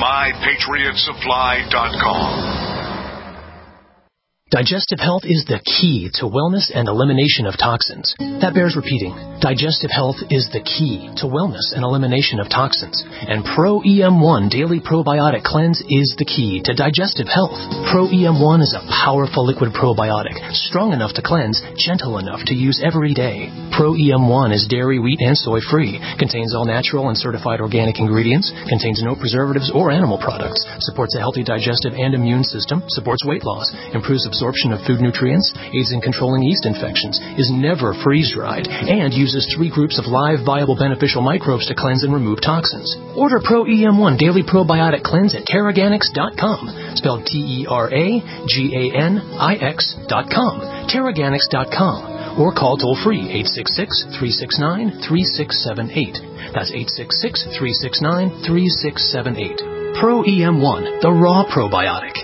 [SPEAKER 1] MyPatriotSupply.com.
[SPEAKER 23] Digestive health is the key to wellness and elimination of toxins. That bears repeating. Digestive health is the key to wellness and elimination of toxins. And Pro EM1 Daily Probiotic Cleanse is the key to digestive health. Pro EM1 is a powerful liquid probiotic, strong enough to cleanse, gentle enough to use every day. Pro EM1 is dairy, wheat, and soy free, contains all natural and certified organic ingredients, contains no preservatives or animal products, supports a healthy digestive and immune system, supports weight loss, improves absorption of food nutrients, aids in controlling yeast infections, is never freeze-dried, and uses 3 groups of live, viable, beneficial microbes to cleanse and remove toxins. Order Pro EM1 Daily Probiotic Cleanse at Terraganix.com, spelled TerraGanix.com, Terraganix.com, or call toll-free 866-369-3678. That's 866-369-3678. Pro EM1, the raw probiotic.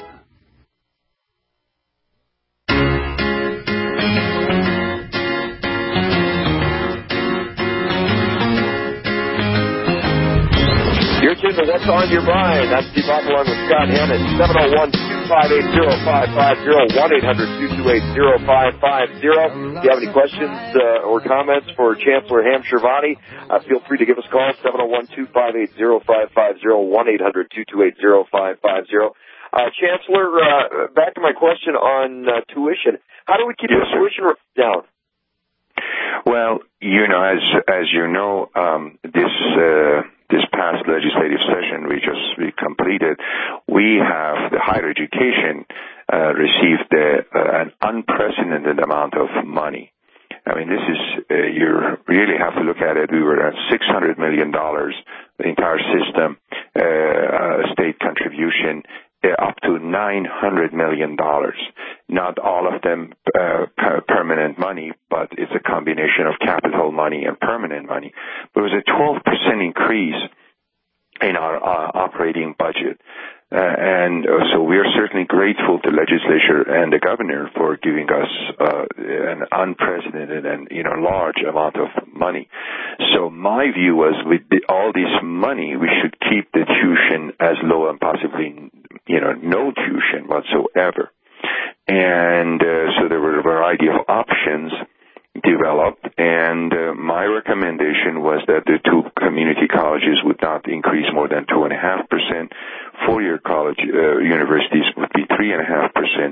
[SPEAKER 3] You're tuned to What's on Your Mind. I'm Steve Hopalong with Scott Hannon. 701-258-0550, 1-800-228-0550. If you have any questions or comments for Chancellor Ham Shirvani, feel free to give us a call, 701-258-0550, 1-800-228-0550. Chancellor, back to my question on tuition. How do we keep the tuition rate down?
[SPEAKER 19] Well, as you know, this past legislative session we completed, we have the higher education received an unprecedented amount of money. I mean, this is you really have to look at it. We were at $600 million, the entire system, state contribution. Up to $900 million. Not all of them permanent money, but it's a combination of capital money and permanent money. But it was a 12% increase in our operating budget. And so we are certainly grateful to the legislature and the governor for giving us an unprecedented and large amount of money. So my view was, with all this money, we should keep the tuition as low and possibly no tuition whatsoever. And so there were a variety of options developed, and my recommendation was that the 2 community colleges would not increase more than 2.5%. 4-year college universities would be 3.5%,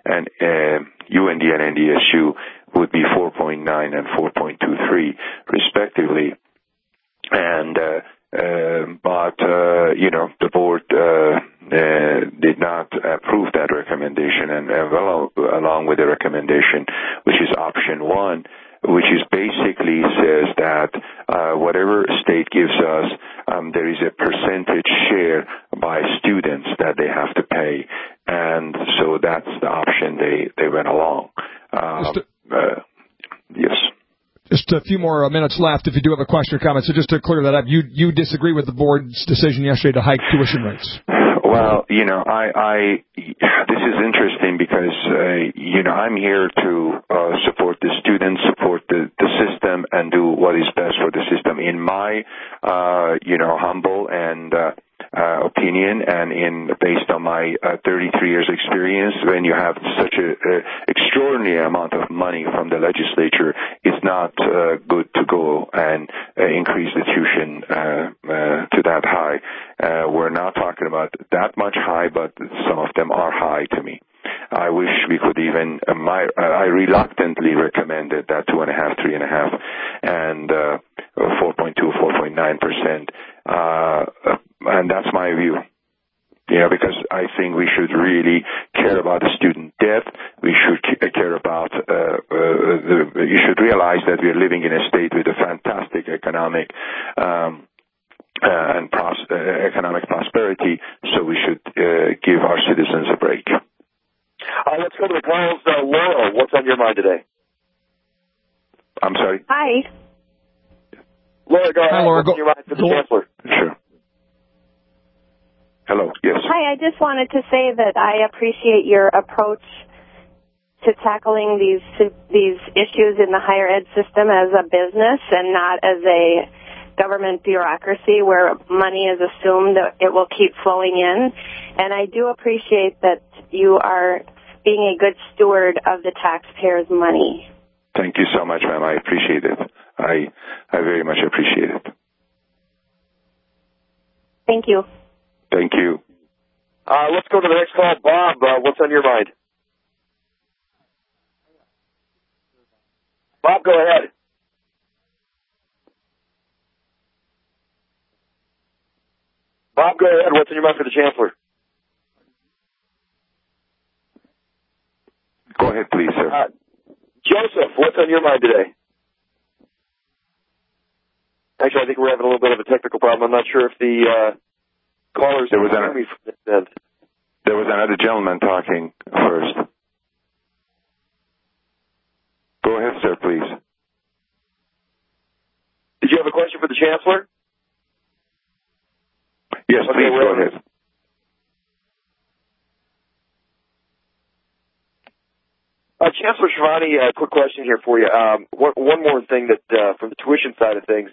[SPEAKER 19] and UND and NDSU would be 4.9 and 4.23 respectively. And but the board did not approve that recommendation, and along with the recommendation, which is option 1, which is basically says that whatever state gives us, there is a percentage share by students that they have to pay, and so that's the option they went along. Yes.
[SPEAKER 2] Just a few more minutes left if you do have a question or comment. So just to clear that up, you disagree with the board's decision yesterday to hike tuition rates?
[SPEAKER 19] Well, this is interesting because, I'm here to support the students, support the system, and do what is best for the system. In my, humble and opinion, and based on my 33 years experience, when you have such a extraordinary amount of money from the legislature, it's not good to go and increase the tuition to that high. We're not talking about that much high, but some of them are high to me. I wish we could even, I reluctantly recommended that 2.5%, 3.5%, and 4.2%, 4.9%. And that's my view. Because I think we should really care about the student debt. We should care about, you should realize that we are living in a state with a fantastic economic, and economic prosperity, so we should give our citizens a break.
[SPEAKER 3] Let's go to the calls. Laura, what's on your mind today?
[SPEAKER 19] I'm sorry?
[SPEAKER 4] Hi.
[SPEAKER 3] Laura, go ahead.
[SPEAKER 2] Hi, Laura.
[SPEAKER 3] What's on your mind for the chancellor?
[SPEAKER 19] Sure. Hello, yes.
[SPEAKER 4] Hi, I just wanted to say that I appreciate your approach to tackling these issues in the higher ed system as a business and not as a government bureaucracy where money is assumed that it will keep flowing in. And I do appreciate that you are being a good steward of the taxpayers' money.
[SPEAKER 19] Thank you so much, ma'am. I appreciate it. I very much appreciate it.
[SPEAKER 4] Thank you.
[SPEAKER 19] Thank you.
[SPEAKER 3] Let's go to the next call. Bob, what's on your mind? Bob, go ahead. Bob, go ahead. What's on your mind for the chancellor?
[SPEAKER 19] Go ahead, please, sir.
[SPEAKER 3] Joseph, what's on your mind today? Actually, I think we're having a little bit of a technical problem. I'm not sure if the callers
[SPEAKER 19] there was
[SPEAKER 3] hear me from this end.
[SPEAKER 19] There was another gentleman talking first. Go ahead, sir, please.
[SPEAKER 3] Did you have a question for the chancellor?
[SPEAKER 19] Yes,
[SPEAKER 3] okay,
[SPEAKER 19] please, go ahead.
[SPEAKER 3] Chancellor Shivani, a quick question here for you. One more thing that from the tuition side of things,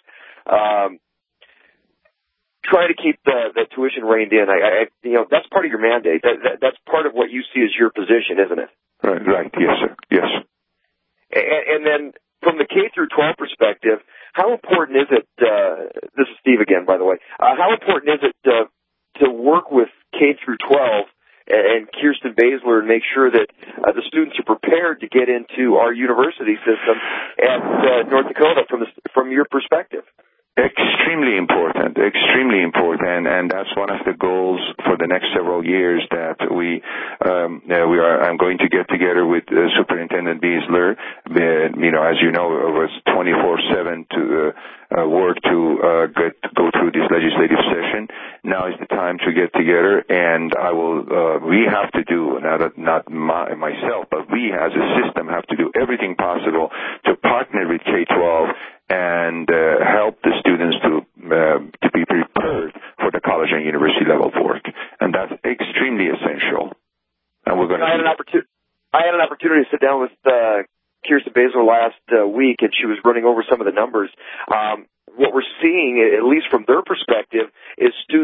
[SPEAKER 3] try to keep the tuition reined in. That's part of your mandate. That's part of what you see as your position, isn't it?
[SPEAKER 19] Right. Yes, sir. Yes.
[SPEAKER 3] And then from the K through 12 perspective, how important is it? This is Steve again, by the way. How important is it to work with K through 12 and Kirsten Baszler and make sure that the students are prepared to get into our university system at North Dakota from your perspective?
[SPEAKER 19] Extremely important, and that's one of the goals for the next several years that I'm going to get together with Superintendent Baszler. As you know, it was 24/7 to work to go through this legislative session. Now is the time to get together, and we have to do, not myself, but we as a system have to do everything possible to partner with K-12 and help the students to be prepared for the college and university level of work, and that's extremely essential. And we're going to.
[SPEAKER 3] I had an opportunity to sit down with Kirsten Baszler last week, and she was running over some of the numbers. What we're seeing, at least from their perspective, is students that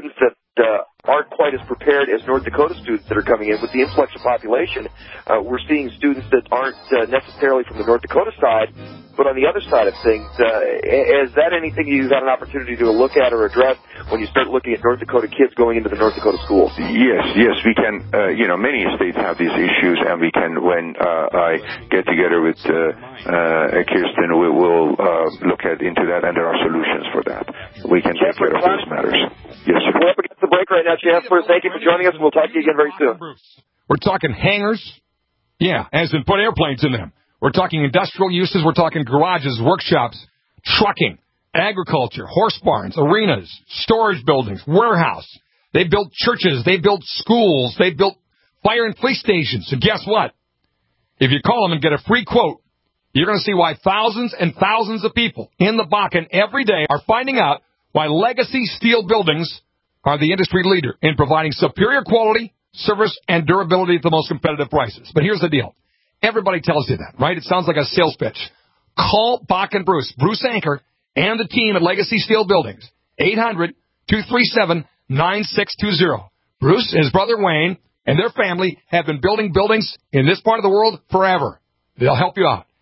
[SPEAKER 3] aren't quite as prepared as North Dakota students that are coming in. With the influx of population, we're seeing students that aren't necessarily from the North Dakota side, but on the other side of things. Is that anything you've had an opportunity to look at or address when you start looking at North Dakota kids going into the North Dakota schools?
[SPEAKER 19] Yes, we can. Many states have these issues, and we can, when I get together with Kirsten, we will look into that, and there are solutions for that. We can take care of those matters. Yes, sir.
[SPEAKER 3] We're up against the break right now, Chancellor. Thank you for joining us. We'll talk to you again very soon.
[SPEAKER 2] We're talking hangars. Yeah, as in put airplanes in them. We're talking industrial uses. We're talking garages, workshops, trucking, agriculture, horse barns, arenas, storage buildings, warehouse. They built churches. They built schools. They built fire and police stations. So guess what? If you call them and get a free quote, you're going to see why thousands and thousands of people in the Bakken every day are finding out why Legacy Steel Buildings are the industry leader in providing superior quality, service, and durability at the most competitive prices. But here's the deal. Everybody tells you that, right? It sounds like a sales pitch. Call Bach and Bruce Anchor, and the team at Legacy Steel Buildings. 800-237-9620. Bruce and his brother Wayne and their family have been building buildings in this part of the world forever. They'll help you out.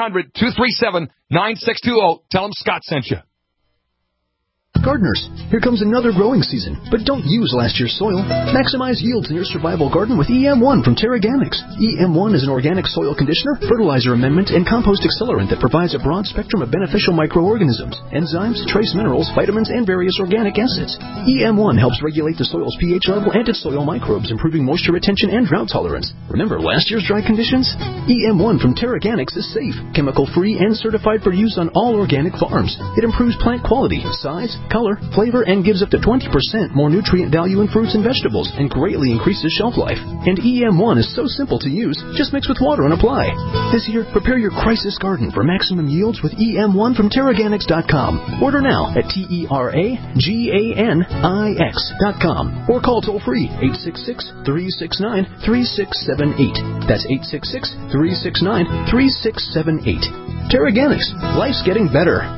[SPEAKER 2] 800-237-9620. Tell them Scott sent you.
[SPEAKER 5] Gardeners, here comes another growing season, but don't use last year's soil. Maximize yields in your survival garden with EM1 from TerraGanix. EM1 is an organic soil conditioner, fertilizer amendment, and compost accelerant that provides a broad spectrum of beneficial microorganisms, enzymes, trace minerals, vitamins, and various organic acids. EM1 helps regulate the soil's pH level and its soil microbes, improving moisture retention and drought tolerance. Remember last year's dry conditions? EM1 from TerraGanix is safe, chemical-free, and certified for use on all organic farms. It improves plant quality, size, color, flavor, and gives up to 20% more nutrient value in fruits and vegetables and greatly increases shelf life. And EM1 is so simple to use, just mix with water and apply. This year, prepare your crisis garden for maximum yields with EM1 from TerraGanix.com. Order now at TerraGanix.com or call toll-free 866-369-3678. That's 866-369-3678. TerraGanix. Life's getting better.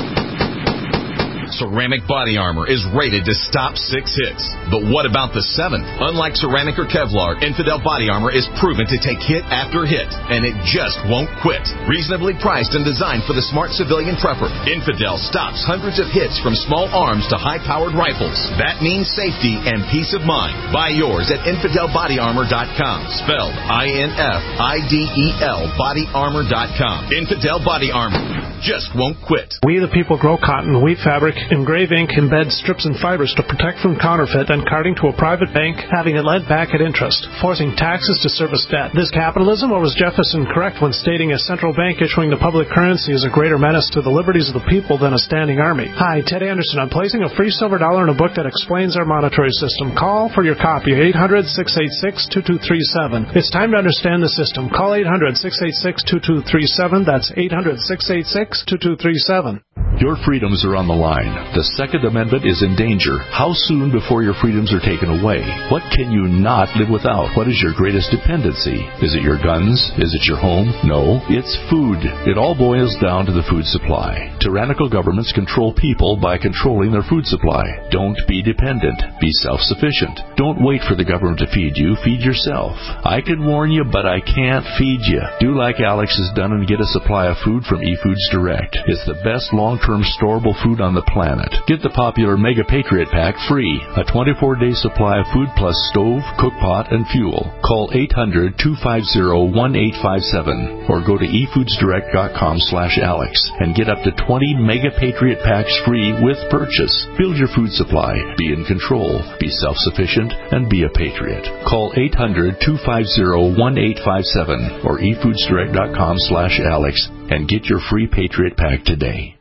[SPEAKER 16] Ceramic Body Armor is rated to stop 6 hits. But what about the 7th? Unlike ceramic or Kevlar, Infidel Body Armor is proven to take hit after hit, and it just won't quit. Reasonably priced and designed for the smart civilian prepper, Infidel stops hundreds of hits from small arms to high-powered rifles. That means safety and peace of mind. Buy yours at InfidelBodyArmor.com. Spelled INFIDEL BodyArmor.com. Infidel Body Armor just won't quit.
[SPEAKER 8] We the people grow cotton, weave fabric, engrave ink, embed strips and fibers to protect from counterfeit and carting to a private bank, having it lent back at interest, forcing taxes to service debt. This capitalism, or was Jefferson correct when stating a central bank issuing the public currency is a greater menace to the liberties of the people than a standing army? Hi, Ted Anderson. I'm placing a free silver dollar in a book that explains our monetary system. Call for your copy, 800-686-2237. It's time to understand the system. Call 800-686-2237. That's 800-686-2237.
[SPEAKER 6] Your freedoms are on the line. The Second Amendment is in danger. How soon before your freedoms are taken away? What can you not live without? What is your greatest dependency? Is it your guns? Is it your home? No, it's food. It all boils down to the food supply. Tyrannical governments control people by controlling their food supply. Don't be dependent. Be self-sufficient. Don't wait for the government to feed you. Feed yourself. I can warn you, but I can't feed you. Do like Alex has done and get a supply of food from eFoods Direct. It's the best long-term storable food on the planet. Get the popular Mega Patriot Pack free. A 24-day supply of food plus stove, cookpot, and fuel. Call 800-250-1857 or go to efoodsdirect.com/Alex and get up to 20 Mega Patriot Packs free with purchase. Build your food supply. Be in control. Be self-sufficient and be a patriot. Call 800-250-1857 or efoodsdirect.com/Alex and get your free Patriot Pack today.